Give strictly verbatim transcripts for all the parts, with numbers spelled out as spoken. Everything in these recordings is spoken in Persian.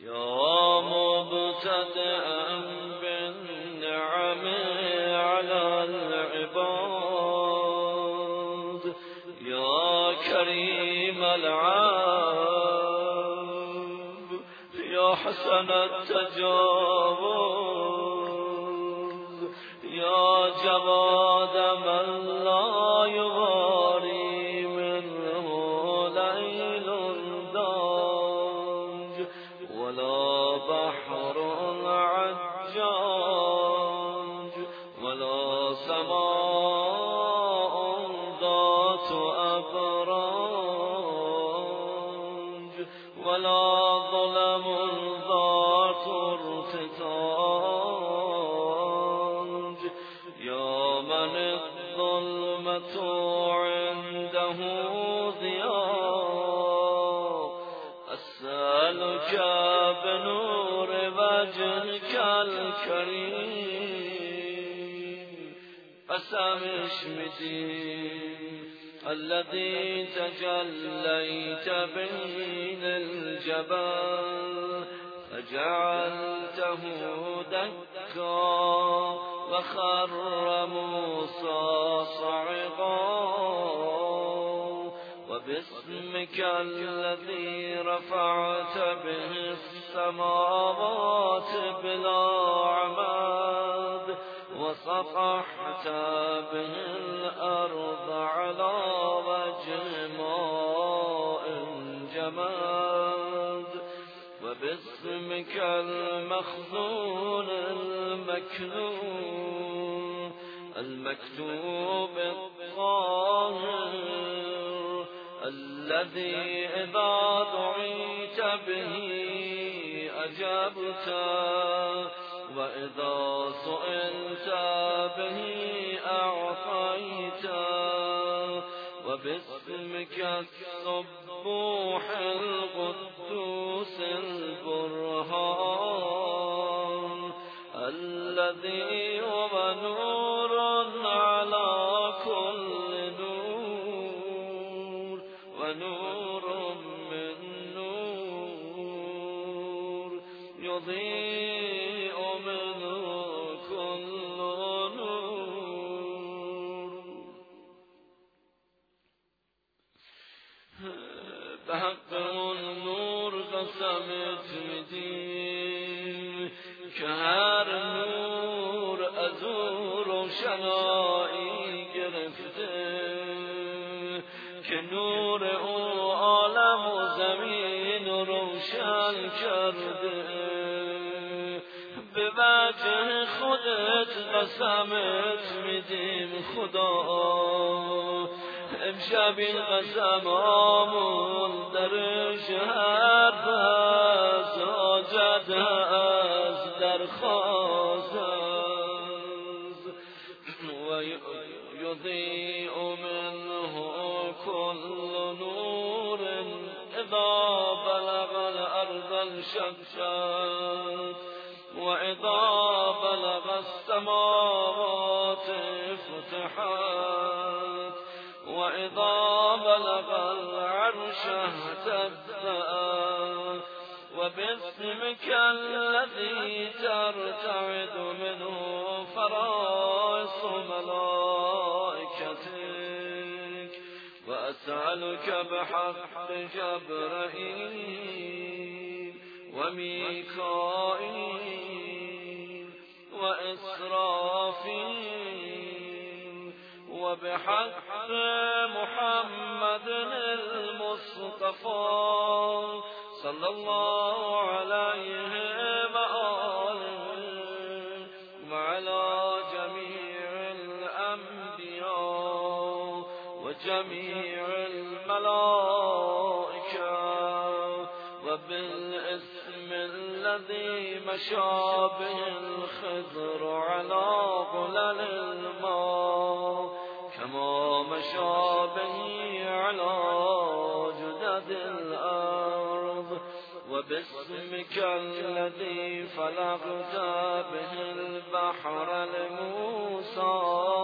يا مبتدئا بالنعم على العباد يا كريم العاب يا حسن التجاوز يا جواد من لا يواري منه ليل داج ولا بحر عجاج ولا سماء ذات أبراج ولا ظلم ذات ارتتاج يا من الظلمة عنده ضياء أسألك بنور وجهك الكريم قسم اشمتي الذي تجليت بين الجبل فجعلته دكا وخر موسى صعقا وباسمك الذي رفعت به السماوات بلا عماد وسطحت به الأرض على وجه ماء جماد وباسمك المخزون المكنون المكتوب الطاهر الذي إذا دعيت به أجبت وإذا سئلت به أعطيت وباسمك السبوح القدوس البرهان الذي هو نور على كل نور ونور من نور يضيء منه كل نور بحق النور قسمت میدیم که هر نور از او روشنایی گرفته که نور او عالم و زمین روشن کرده به وجه خودت قسمت میدیم خدا امشب این قسم آمون در شهر بز آجد از درخواست و یضیء منه كل نور اذا بلغ الارض انشقت واذا بلغ السماوات فتحت وإذا بلغ العرش اهتزت وباسمك الذي ترتعد منه فرائص ملائكتك وأسألك بحق جبرائيل وميكائيل وإسرافيل وبحق محمد المصطفى صلى الله عليه وآله وعلى جميع الأنبياء وجميع الملائكة وبالاسم الذي مشى به الخضر على غلل الماء كما مشى به على جدد الأرض وباسمك الذي فلقت به البحر لموسى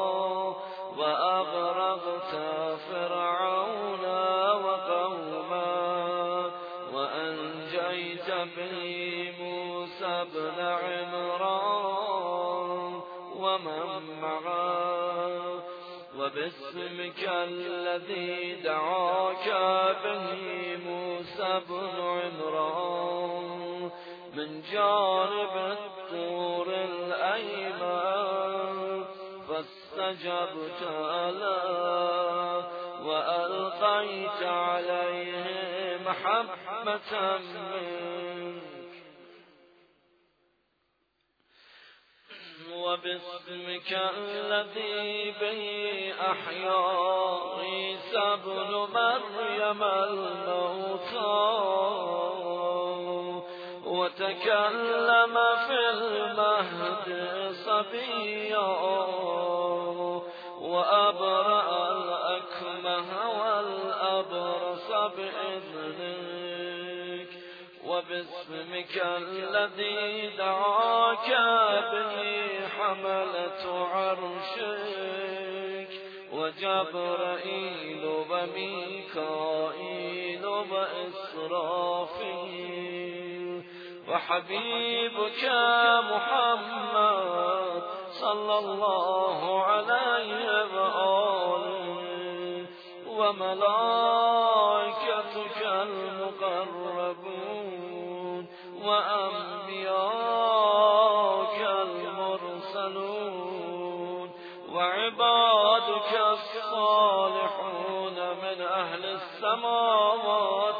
وأغرقت فرعون وقومه وأنجيت به موسى بن عمران ومن معه وباسمك الذي دعاك به موسى بن عمران من جانب الطور الأيمن فاستجبت له وألقيت عليه محبة منك وباسمك الذي به أحيا عيسى ابن مريم الموتى وتكلم في المهد صبيا وأبرأ الأكمه والأبرص بإذنك وباسمك الذي دعاك به حملة عرشك وجبرائيل وميكائيل وإسرافيل وحبيبك محمد صلى الله عليه وآله وملائكتك المقربون وأنبياءك المرسلون وعبادك الصالحون من أهل السماوات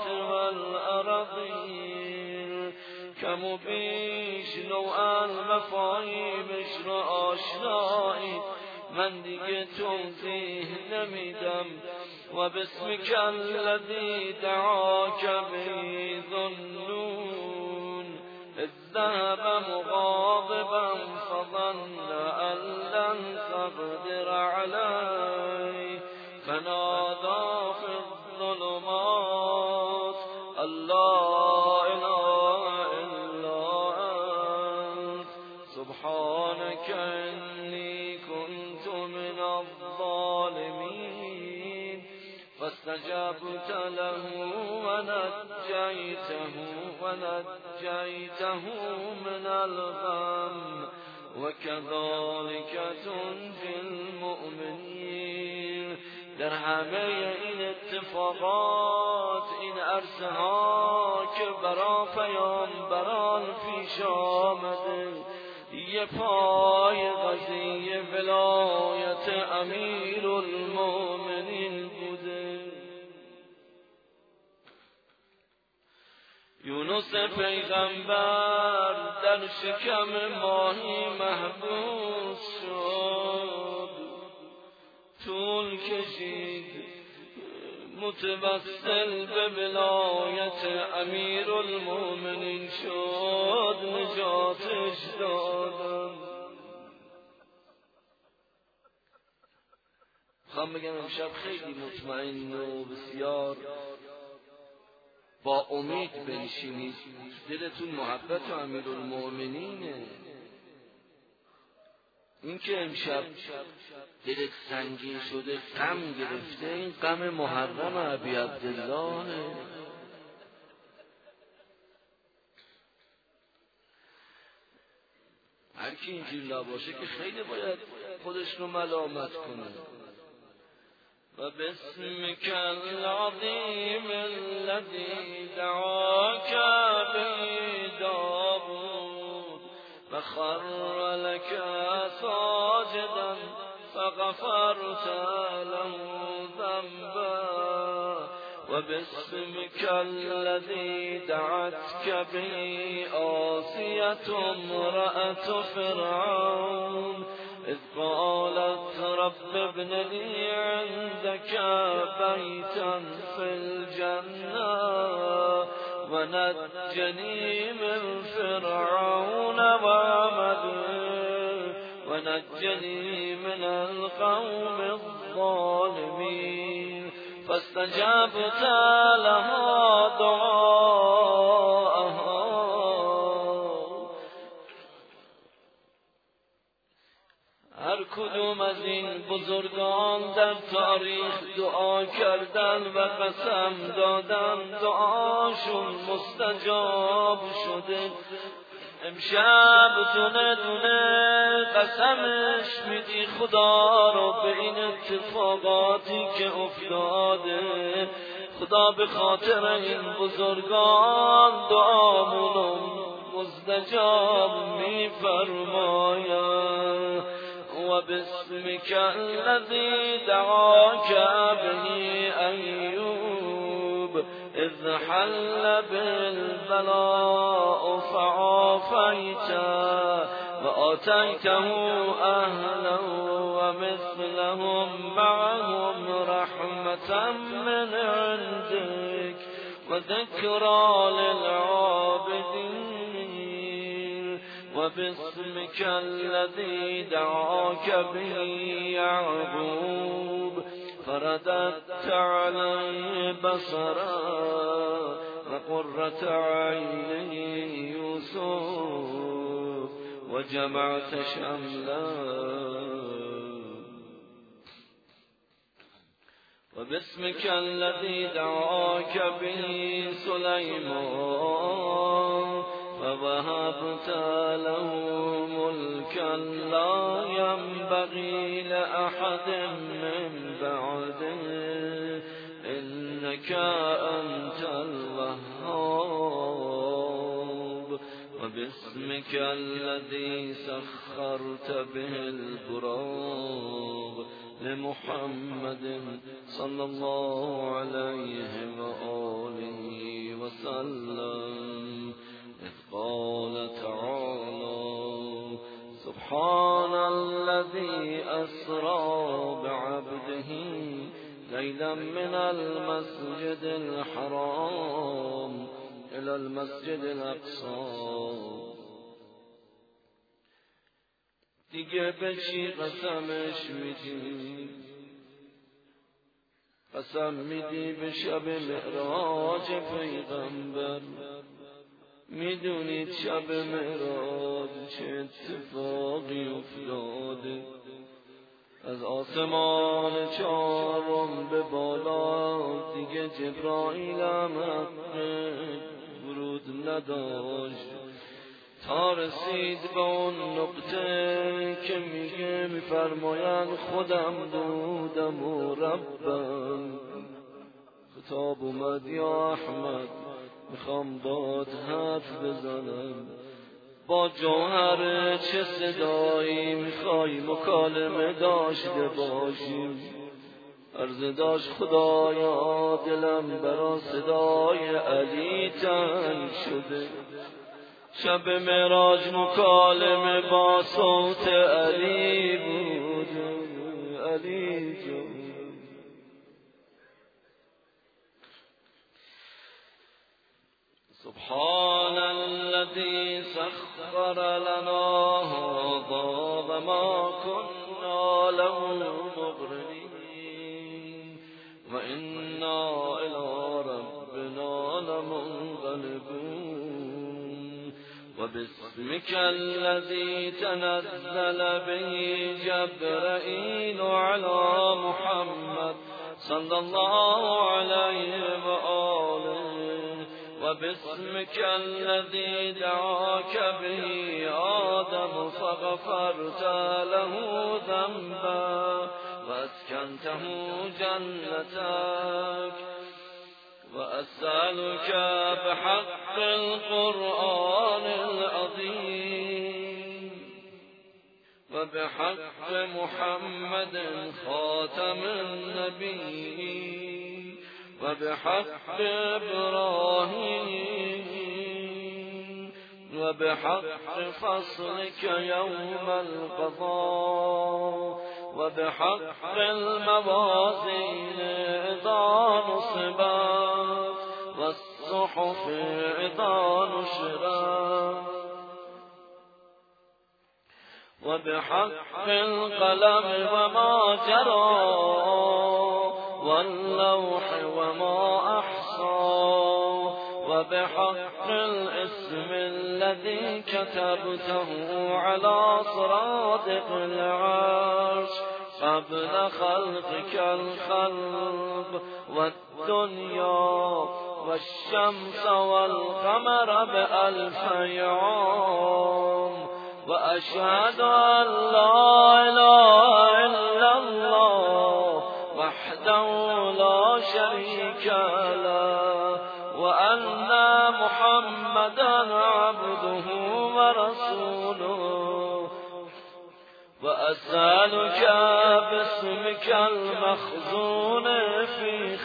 والأرضين کموبیش نوعا مفاهیمش را آشنایی من دیگه توضیح نمیدم و باسمک الذی دعاک به ذنون اذ ذهب مغاضبا فظن ان لن تقدر علیه فنادى في الظلمات الله اله الا انت سبحانك اني كنت من الظالمين فاستجبت له ونجيته ونجيته من الغم وكذلك تنجي المؤمنين. در همه این اتفاقات این عرصه ها که برا پیامبران پیش آمده یه پای قضیه ولایت امیر المؤمنین بوده. یونس پیغمبر در شکم ماهی محبوس شد، طول کشید متوسل به ولایت امیر المؤمنین شد، نجاتش دادن. خواهم بگم امشب خیلی مطمئن و بسیار با امید بنشینید، دلتون محبت امیر المؤمنینه. این که امشب دلت سنگین شده غم گرفته، این غم محرم ابی عبدالله. هر کی اینجوری نباشه که خیلی باید خودش رو ملامت کنه. و باسمک العظیم الذی دعاک به داوود و خر لك ساجدا فغفرت له ذنبه و باسمک الذی دعتک به آسیة امرأة فرعون اذ قالت رب ابن لي عندك بيتا في الجنة ونجني من فرعون وعمله ونجني من القوم الظالمين فاستجبت لها دعاءها. هر کدوم از این بزرگان در تاریخ دعا کردن و قسم دادن، دعاش دعاشون مستجاب شده. امشب دونه دونه قسمش میدی خدا رو به این اتفاقاتی که افتاده. خدا به خاطر این بزرگان دعامونو مستجاب میفرماید. و باسمک الذی دعاک به ایوب اذ حل بالبلاء فعافیته و آتیته اهلا و مثلهم معهم رحمة من عندك و ذکرى للعابدین. و باسمک الذی دعاک به یعقوب فرددت علی بصرا و قرة عین یوسف و جمعت شملا. و باسمک الذی دعاک به سلیمان فوهبت له ملكا لا ينبغي لأحد من بعده إنك أنت الوهاب. وباسمك الذي سخرت به البراق لمحمد صلى الله عليه وآله وسلم إذ قال تعالى سبحان الذي أسرى بعبده ليلا من المسجد الحرام إلى المسجد الأقصى. دیگه به چی قسمش میدی؟ قسم میدی به شب معراج پیغمبر. میدونید شب معراج چه اتفاقی افتاده؟ از آسمان چهارم به بالا دیگه جبرائیل هم ورود نداشت تا رسید به اون نقطه که میگه میفرمایند خودم بودم و ربم. خطاب اومد یا احمد میخوام باد حرف بزنم. با جوهر چه صدایی میخوای مکالمه داشته باشیم؟ عرض داشت خدایا دلم برا صدای علی تنگ شده. شب معراج مکالمه با صوت علی بود. علی جان سبحان الذي سخر لنا هذا وما كنا له مقرنين وإنا إلى ربنا لمنقلبون. وباسمك الذي تنزل به جبرائيل على محمد صلى الله عليه وآله. وباسمك الذي دعاك به آدم فغفرت له ذنبا واسكنته جنتك. وأسألك بحق القرآن العظيم وبحق محمد خاتم النبيين وبحق إبراهيم وبحق فصلك يوم القضاء وبحق الموازين إذا نصبت والصحف إذا نشرت وبحق القلم وما جرى واللوح وما أحصى وبحق الاسم الذي كتبته على صرادق العرش قبل خلقك الخلق والدنيا والشمس والقمر بألف يوم وأشهد أن لا إله إلا الله وحده لا شريك له وأن محمدا عبده ورسوله وأسألك باسمك المخزون في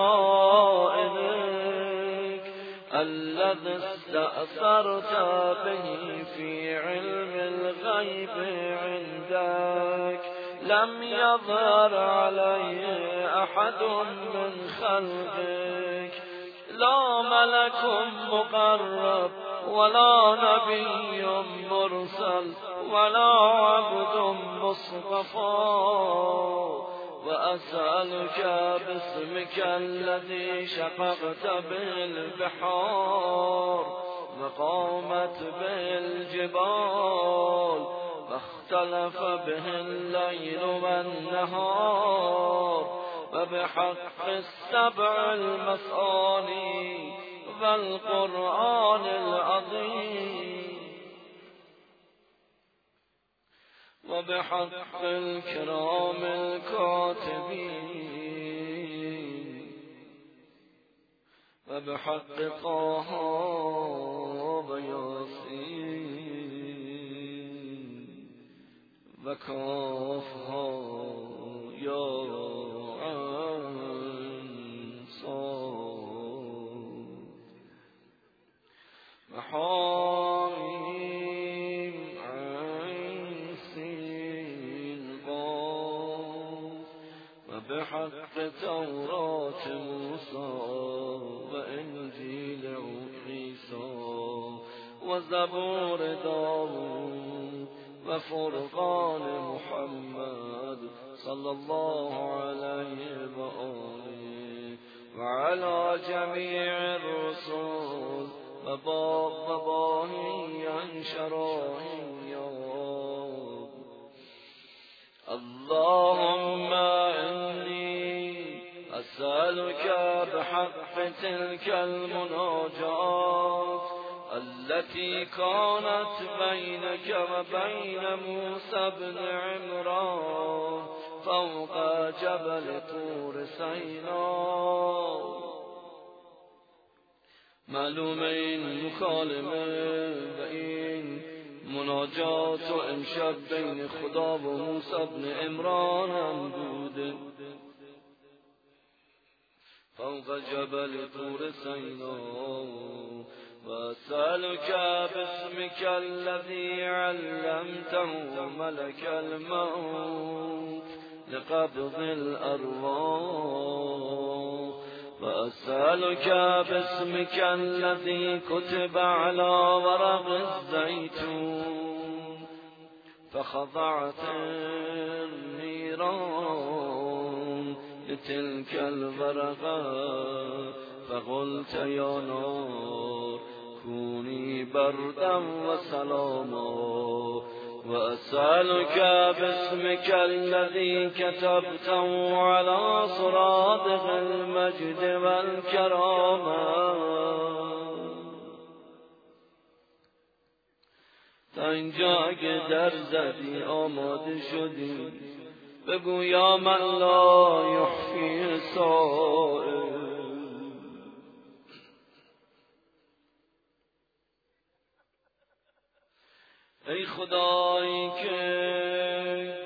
خزائنك الذي استأثرت به في علم الغيب عندك لم يظهر عليه أحد من خلقك لا ملك مقرب ولا نبي مرسل ولا عبد مصطفى وأسألك باسمك الذي شققت به البحار وقامت به الجبال واختلف به الليل والنهار وبحق السبع المثاني والقرآن العظيم وبحق الكرام الكاتبين وبحق طه وياسين وكافها يا عين صاد وحاميم عين سين قاف وبحق توراة موسى وإنجيل عيسى وزبور داود وفرقان محمد صلى الله عليه وآله وعلى جميع الرسل وباقي شرائع اللهم إني أسألك بحق تلك المناجات التي كانت بينك وبين موسى بن عمران فوق جبل طور سيناء معلومه این مکالمه و این مناجات و امشب بین خدا و موسی بن عمران هم بوده فوق جبل طور سینا واسألك باسمك الذي علمته ملك الموت لقبض الأرواح وأسألك باسمك الذي كتب على ورق الزيتون فخضعت النيران لتلك الورقة فقلت يا نار كوني بردا وسلاما وأسألك باسمك الذي كتبته على صراطك المجد والكرامة تا اینجا اگه در زدی آماده شدی بگو یا من لا یحفی سائل. ای خدایی که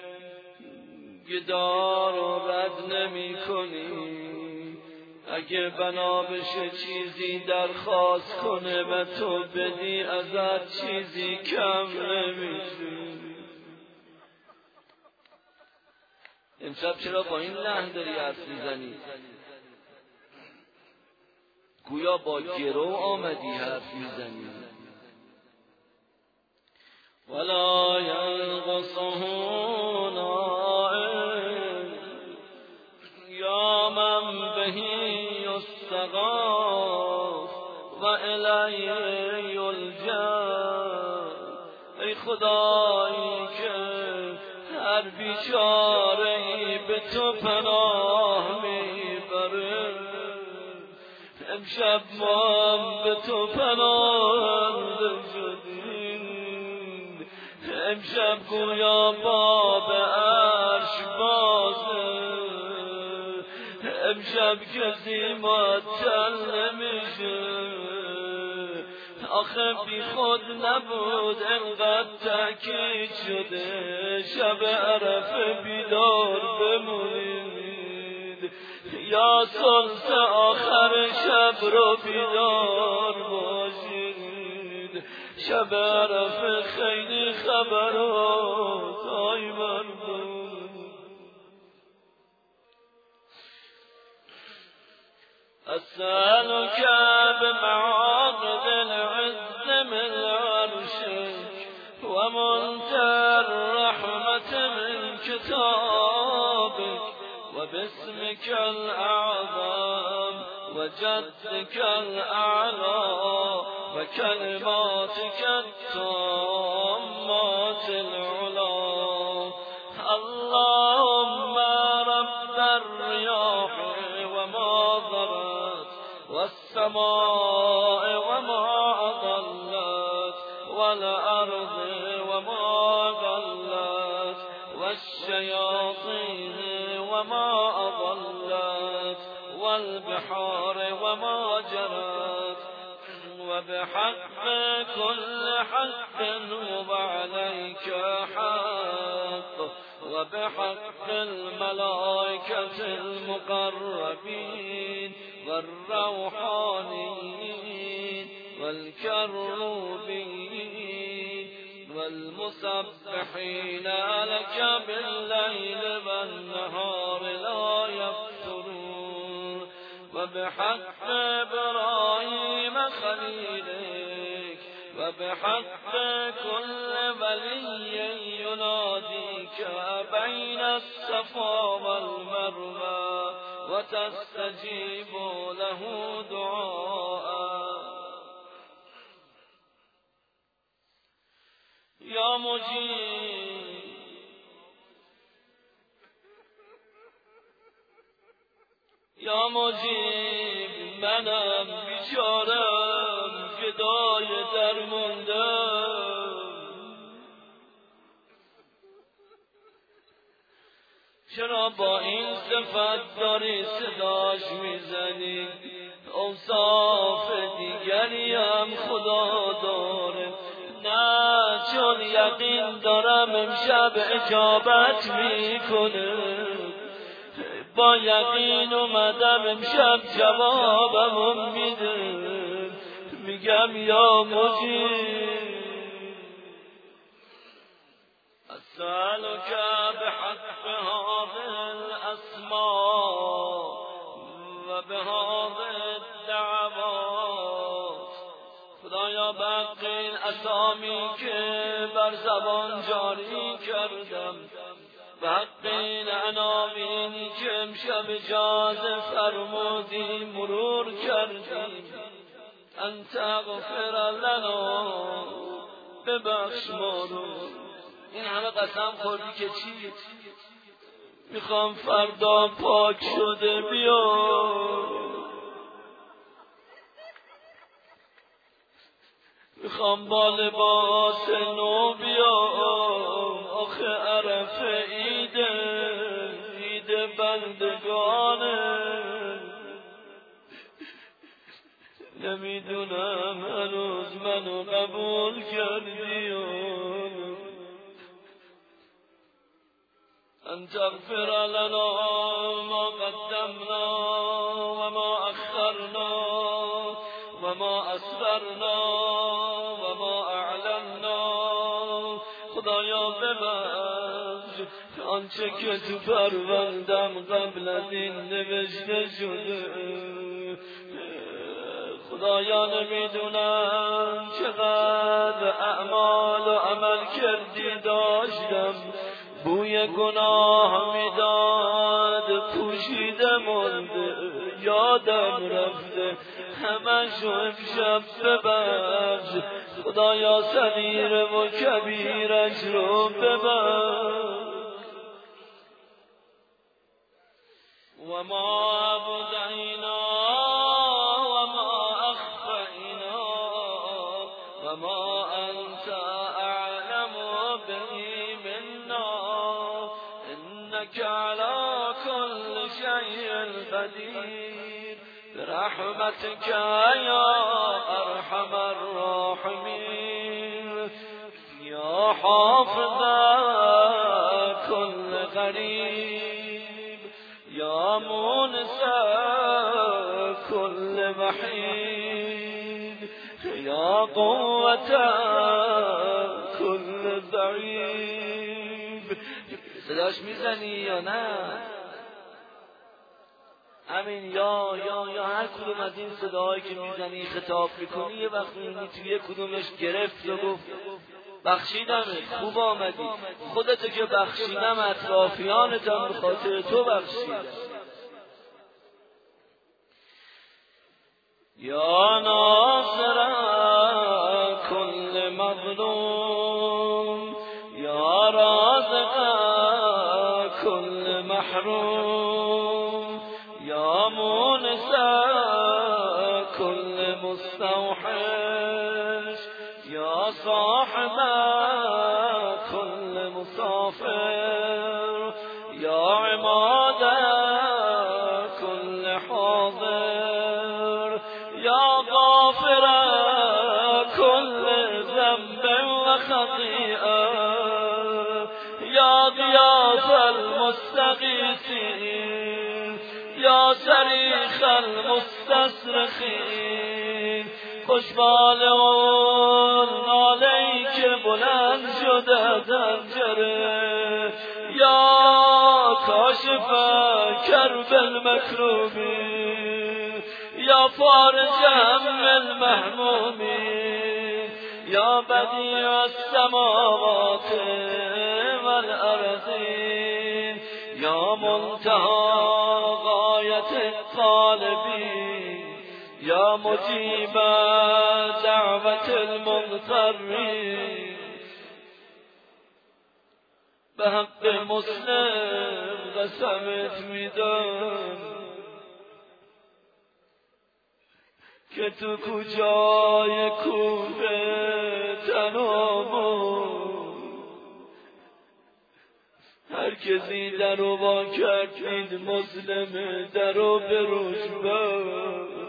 گدار رو رد نمی کنی، اگه بنا بشه چیزی درخواست کنه و تو بدی ازت چیزی کم نمیشه. امشب چرا با این لحن داری حرف میزنی؟ گویا با گرو آمدی حرف میزنی. ولا ينقصه نائم یا من به یستغاث و الیه یلجا. ای خدایی که هر بیچاره‌ای به تو پناه میبره، امشب ما هم به تو پناهنده شدیم، امشب گویا باب عرش بازه، امشب کسی معطل نمیشه. آخه بی خود نبود انقدر تأکید شده شب عرفه بیدار بمونید، یا ثلث آخر شب رو بیدار باشید. شب عرفه خیلی خبرات آی مردم. أسألك بمعاقد العز من عرشك ومنتهى الرحمة من كتابك وباسمك الأعظم وجدك الأعلى وكلماتك التامات العلا. اللهم رب الرياح وما ضرت والسماء وما أضلت والأرض وما غلت والشياطين وما أضلت والبحار وما جرت، وبحق كل حق وعليك حق، وبحق الملائكة المقربين والروحانيين والكروبين والمسبحين لك بالليل والنهار لا يفترون، وبحق إبراهيم خليلك وبحق كل ولي يناديك بين الصفا والمروة وتستجيب له دعاء. يا مجيب يا مجيب منم بیچارم گدای درموندم، چرا با این صفت داری صداش میزنی؟ اوصاف دیگری هم خدا داره. نه چون یقین دارم امشب اجابت میکنه، با یقین اومدم امشب جوابم میده. میگم یا مجیب اسألك بحق هذه الاسماء وبهذه الدعوات. خدایا بحق این اسامی که بر زبان جاری کردم، بحق این عناوینی که امشب اجازه فرمودی مرور کردیم، انت اغفر لنا، ببخش ما رو. این همه قسم خوردی که چی؟ میخوام فردا پاک شده بیام، میخوام با لباس نو بیام. آخه عرفه عیده، عید بندگانه. نمیدونم هنوز منو قبول کردی. أن تغفر لنا ما قدمنا وما أخرنا وما أسررنا وما أعلنا. خدایا ببخش آنچه که تو پروندم قبل از این نوشته شده. خدایا نمیدونم چقدر اعمال و عمل کردی داشتم، بوی گناه میداد پوشیده مونده، یادم رفته همشو امشب ببخش. خدایا صغیر و کبیرش رو ببخش. و ما ابدعینا و ما و ما انت اعلم به منا انك على كل شيء قدیر برحمتك یا ارحم الراحمین یا حافظ كل غریب یا مونس كل وحید یا قوة كل ضعیف. صداش میزنی یا نه؟ همین یا یا یا هر کدوم از این صداهایی که میزنی خطاب میکنی یه وقت میبینی توی کدومش گرفت و گفت بخشیدم، خوب آمدی، خودتو که بخشیدم اطرافیانتم به خاطر تو بخشیدم. یا ناصر کل مظلوم یا رازق کل محروم یا مونس كل مستوحش یا صاحب كل مسافر یا عماد كل حاضر یا غافر كل ذنب و خطیئه یا غیاث المستغیثین یا صریخ المستصرخین خوشبالون ناله‌ای که بلند شده زنجره یا کاشف کرب المکروبین یا فارج هم المهمومین یا بدیع السماوات والارضین یا منتهی غایت الطالبین یا مجیب دعوت المضطرین به حق مسلم قسمت میدم که تو کجای کوفه تنامون هر کسی در رو با کردید مسلم در رو بروش بند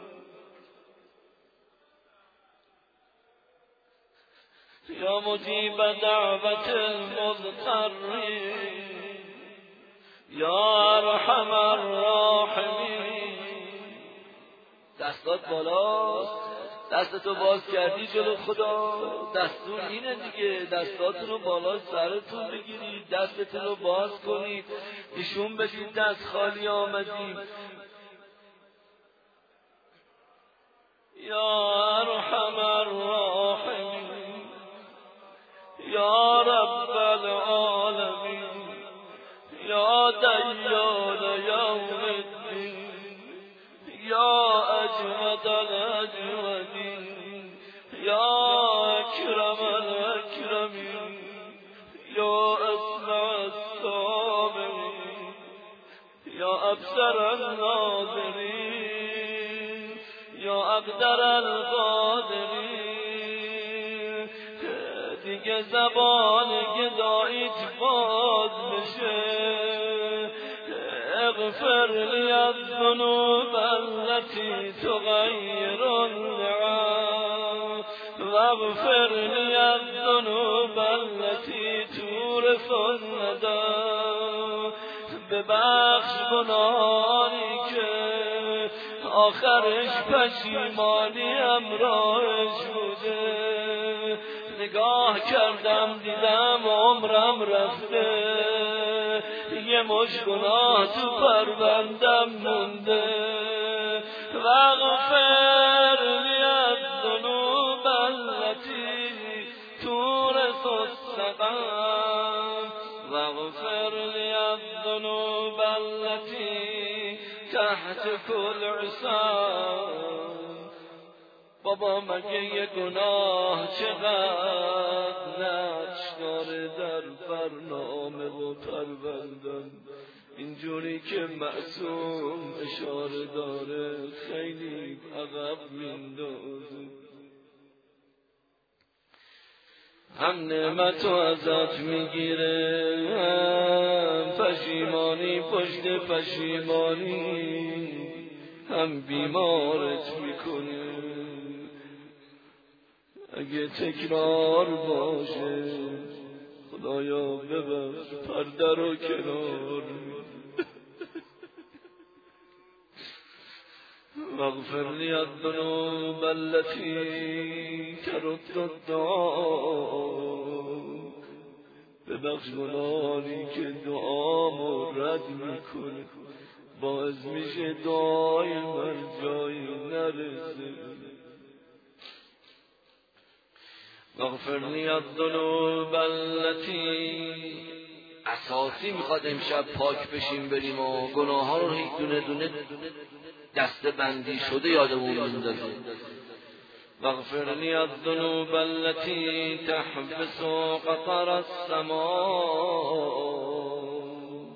یا مجیب دعوت المضطرین یا ارحم الراحمین. دستات بالاست، دستتو باز کردی جلو خدا، دستور اینه دیگه، دستاتون رو بالا سرتون بگیرید، دستتون رو باز کنید، نشون بدید دست خالی آمدید. یا ارحم الراحمین یا رب العالمین یا دیان یوم الدین یا اجود الاجودین یا اکرم الاکرمین یا اسمع السامعین یا ابصر الناظرین یا اقدر القادرین. دیگه زبان گداییت باز بشه. اغفر لی الذنوب التي تغیر النعم واغفر لی الذنوب التي تورث الندم. ببخش گناهانی که آخرش پشیمانی همراهش بوده. نگاه کردم دیدم عمرم رفته، یه مش گناه تو پروندم مونده. واغفر لی الذنوب التي تورث السقم واغفر لی الذنوب التي تحت كل عصام. بابا مگه یه گناه چقدر نقش داره در برنامه و پروندن، اینجوری که معصوم اشاره داره خیلی عقب میندازه. هم نعمتو ازت میگیره، هم پشیمانی پشت پشیمانی، هم بیمارت میکنه. اگه تکرار باشه خدایا ببخش، پرده رو کنار. واغفر لي الذنوب التي ترد الدعاء، ببخش گناهی که دعامو رد میکنه، باعث میشه دعای من جایی نرسه. واغفر لي الذنوب التي، اساسی میخواد امشب پاک بشیم بریم و گناه ها رو دونه دونه دسته بندی شده یادمون میندازه. واغفر لي الذنوب التي تحبس قطر السماء،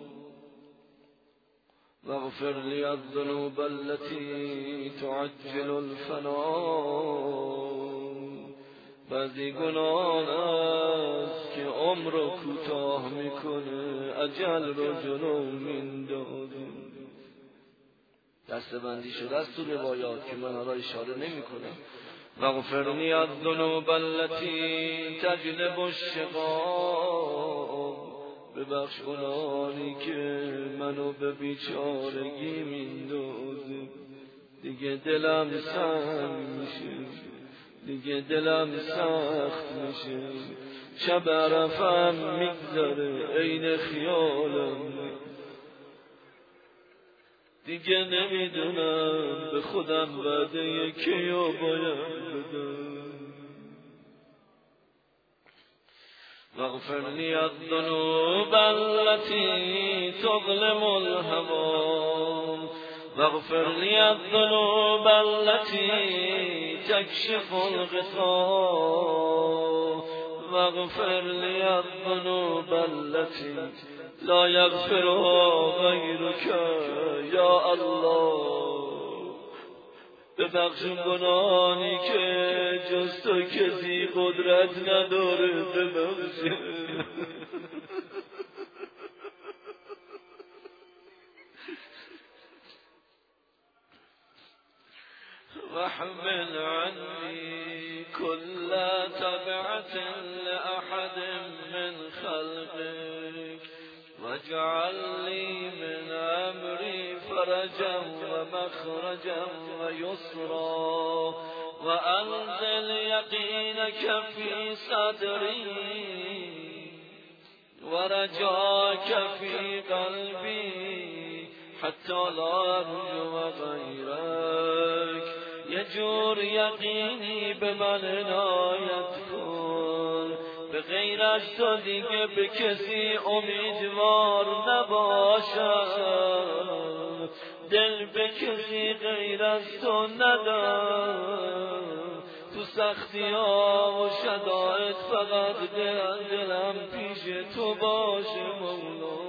واغفر لي الذنوب التي تعجل الفناء. بعضی گناه است که عمر رو کوتاه میکنه، اجل رو جلو میندازه. دسته بندی شده است تو روایات که من حالا اشاره نمی کنم. واغفر لي الذنوب التي تجلب الشقاء، ببخش گناهی که منو به بیچارگی میندازه. دیگه دلم سنگ میشه، دیگه دلم سخت میشه، شب عرفم میگذره عین خیالم، دیگه نمیدونم به خودم وعده کیو باید بدم. واغفر لي الذنوب التي تظلم الهوى، واغفر لي الذنوب التي تكشف الغطاء، واغفر لي الذنوب التي لا یغفرها غیرک یا الله. ببخش گناهانی که جز تو کسی قدرت نداره ببخش. واحمل عني كل تبعة لأحد من خلقك، واجعل لي من أمري فرجا ومخرجا ويسرا، وأنزل يقينك في صدري ورجاك في قلبي حتى لا أرجو غيرك. یجور یقینی به من عنایت کن، به غیر از تو دیگه به کسی امیدوار نباشم، دل به کسی غیر از تو ندم، تو سختی ها و شدائد فقط دلم دلم پیش تو باشه مولا.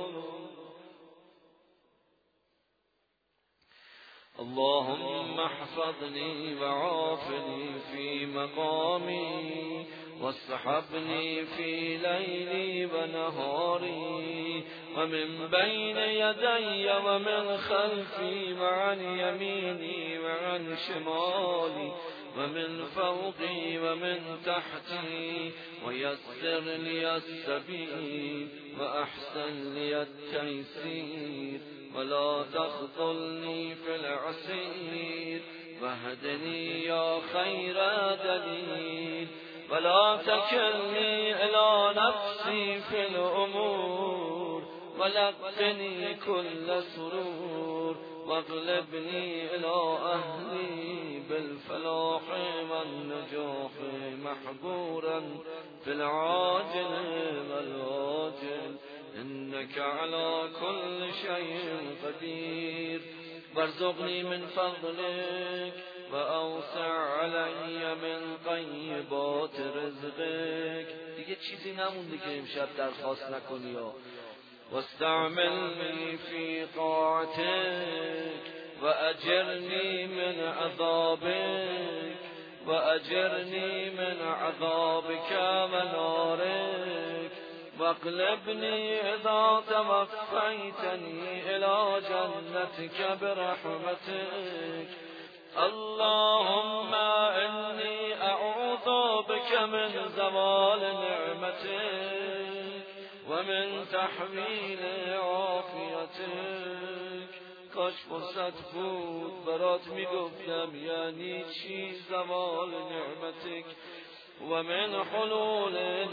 اللهم احفظني وعافني في مقامي، واصحبني في ليلي ونهاري، ومن بين يدي ومن خلفي وعن يميني وعن شمالي ومن فوقي ومن تحتي، ويسر لي السبيل وأحسن لي التيسير، ولا تخذلني في العسير، واهدني يا خير دليل، ولا تكلني إلى نفسي في الأمور، ولقني كل سرور، واغلبني إلى أهلي بالفلاح والنجاح، محبورا في العاجل والآجل، إنك على كل شيء قدير. وارزقني من فضلك وأوسع علي من طيبات رزقك. دیگه چیزی نمونده که امشب درخواست نکنی ها. واستعملني في طاعتك وأجرني من عذابك، وأجرني من عذابك ونارك واقلبني إذا توفيتني إلى جنتك برحمتك. اللهم إني أعوذ بك من زوال نعمتك ومن تحويل عافيتك. کاش فرصت بود برات میگفتم یعنی چی زوال نعمتك ومن حلول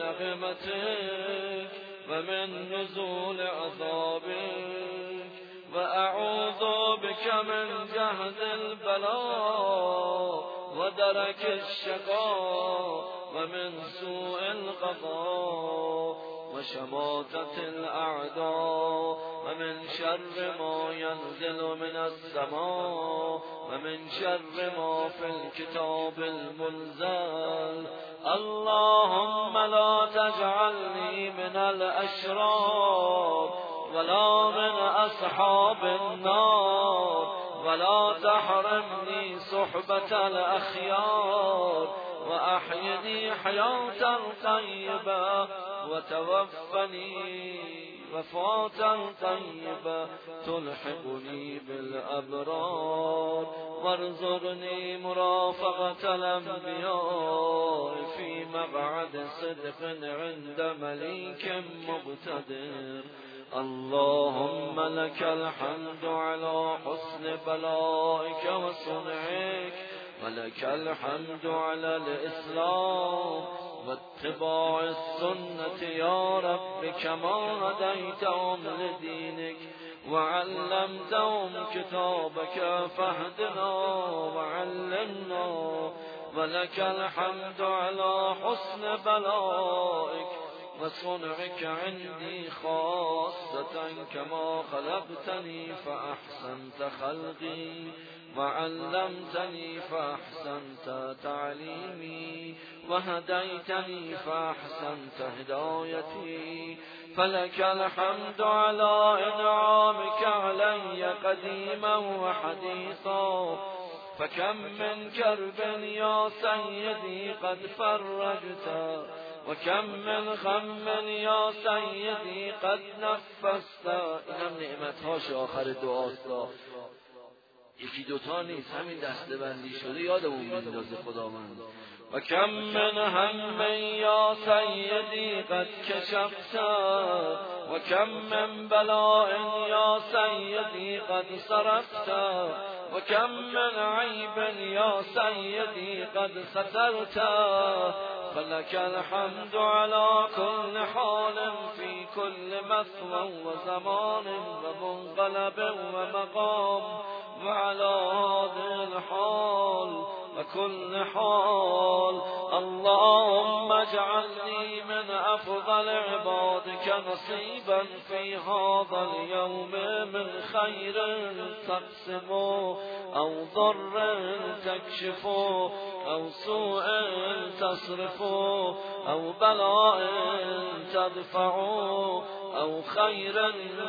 نقمتك ومن نزول عذابك وأعوذ بك من جهد البلاء ودرك الشقاء ومن سوء القضاء وشماتة الأعداء ومن شر ما ينزل من السماء ومن شر ما في الكتاب المنزل. اللهم لا تجعلني من الأشرار ولا من أصحاب النار ولا تحرمني صحبة الأخيار وأحيني حياة طيبة وتوفني وفاة طيبة تلحقني بالأبرار وارزقني مرافقة الأنبياء في مقعد صدق عند مليك مقتدر. اللهم لك الحمد على حسن بلائك وصنعك ولك الحمد على الإسلام واتباع السنة يا رب كما هديتهم لدينك وعلمتهم كتابك فاهدنا وعلمنا. ولك الحمد على حسن بلائك وصنعك عندي خاصة كما خلقتني فأحسنت خلقي وعلمتني فأحسنت تعليمي وهديتني فأحسنت هدايتي. فلك الحمد على إنعامك علي قديما وحديثا فكم من كرب يا سيدي قد فرجت وكم من غم يا سيدي قد نفست. اینم نعمتهاش آخر دعاستا، یکی دوتا نیست، همین دسته بندی شده یادمون میندازه خداوند. و کم من هم یا سیدی قد کشفت و کم من بلاء یا سیدی قد صرفت و کم من عیب یا سیدی قد سترت. فلك الحمد على كل حال في كل مثوى وزمان ومنقلب ومقام وعلى هذه الحال وكل حال. اللهم اجعلني من أفضل عبادك نصيبا في هذا اليوم من خير تقسم أو ضر تكشف أو سوء تصرف أو بلاء تدفع أو خير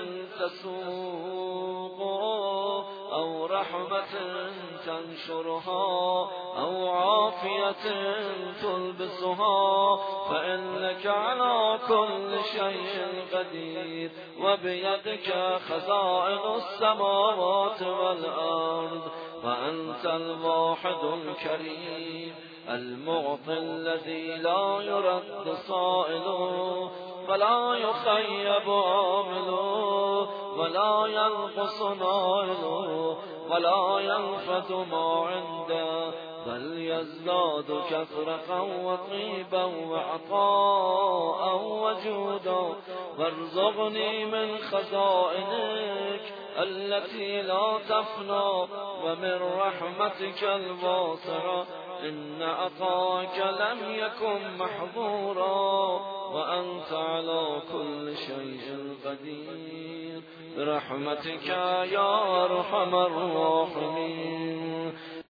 تسوق أو رحمة تنشرها أو عافية تلبسها. فإنك على كل شيء قدير وبيدك خزائن السماوات والأرض وأنت الواحد الكريم المعطي الذي لا يرد صائله ولا يخيب عامله ولا ينقص نائله ولا ينفد ما عنده بل يزداد كثرة وطيبا وعطاء وجودا. وارزقني من خزائنك التي لا تفنى ومن رحمتك الواسعة إن عطاك لم يكن محظورا وأنت على كل شيء قدير برحمتك يا أرحم الراحمين.